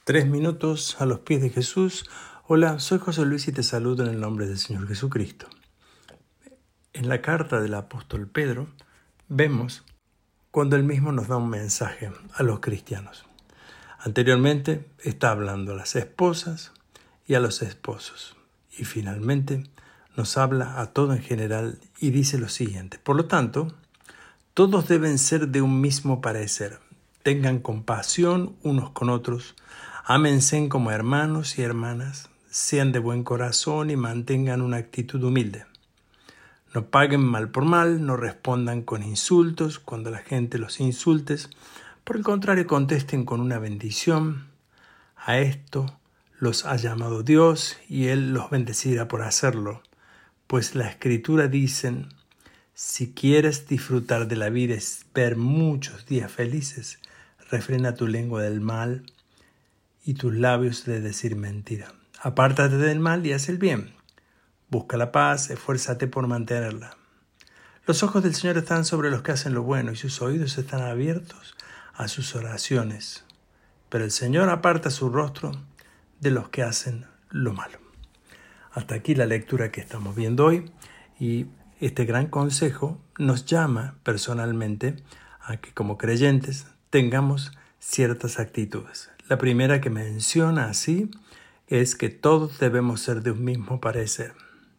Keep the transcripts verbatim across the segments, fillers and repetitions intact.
Tres minutos a los pies de Jesús. Hola, soy José Luis y te saludo en el nombre del Señor Jesucristo. En la carta del apóstol Pedro vemos cuando él mismo nos da un mensaje a los cristianos. Anteriormente está hablando a las esposas y a los esposos. Y finalmente nos habla a todo en general y dice lo siguiente. Por lo tanto, todos deben ser de un mismo parecer. Tengan compasión unos con otros. Ámense como hermanos y hermanas, sean de buen corazón y mantengan una actitud humilde. No paguen mal por mal, no respondan con insultos cuando la gente los insulte. Por el contrario, contesten con una bendición. A esto los ha llamado Dios y Él los bendecirá por hacerlo. Pues la Escritura dice, si quieres disfrutar de la vida y ver muchos días felices, refrena tu lengua del mal y tus labios de decir mentira. Apártate del mal y haz el bien. Busca la paz, esfuérzate por mantenerla. Los ojos del Señor están sobre los que hacen lo bueno y sus oídos están abiertos a sus oraciones. Pero el Señor aparta su rostro de los que hacen lo malo. Hasta aquí la lectura que estamos viendo hoy y este gran consejo nos llama personalmente a que como creyentes tengamos ciertas actitudes. La primera que menciona así es que todos debemos ser de un mismo parecer.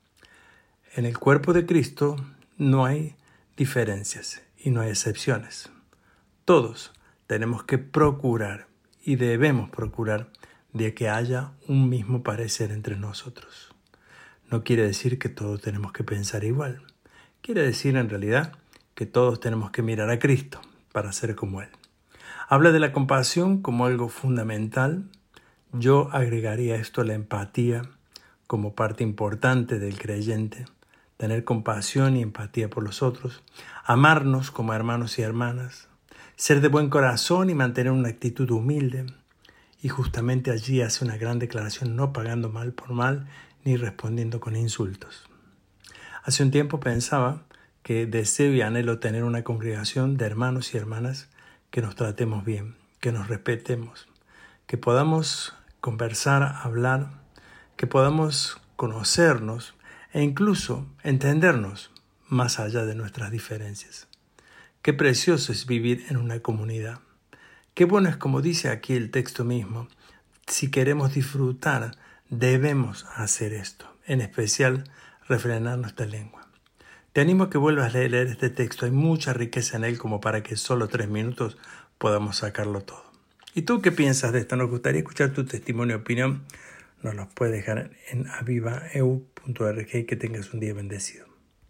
En el cuerpo de Cristo no hay diferencias y no hay excepciones. Todos tenemos que procurar y debemos procurar de que haya un mismo parecer entre nosotros. No quiere decir que todos tenemos que pensar igual. Quiere decir en realidad que todos tenemos que mirar a Cristo para ser como Él. Habla de la compasión como algo fundamental. Yo agregaría esto a la empatía como parte importante del creyente. Tener compasión y empatía por los otros. Amarnos como hermanos y hermanas. Ser de buen corazón y mantener una actitud humilde. Y justamente allí hace una gran declaración, no pagando mal por mal ni respondiendo con insultos. Hace un tiempo pensaba que deseo y anhelo tener una congregación de hermanos y hermanas que nos tratemos bien, que nos respetemos, que podamos conversar, hablar, que podamos conocernos e incluso entendernos más allá de nuestras diferencias. Qué precioso es vivir en una comunidad. Qué bueno es, como dice aquí el texto mismo, si queremos disfrutar, debemos hacer esto, en especial refrenar nuestra lengua. Te animo a que vuelvas a leer este texto. Hay mucha riqueza en él como para que solo tres minutos podamos sacarlo todo. ¿Y tú qué piensas de esto? Nos gustaría escuchar tu testimonio y opinión. Nos los puedes dejar en aviva e u punto org y que tengas un día bendecido.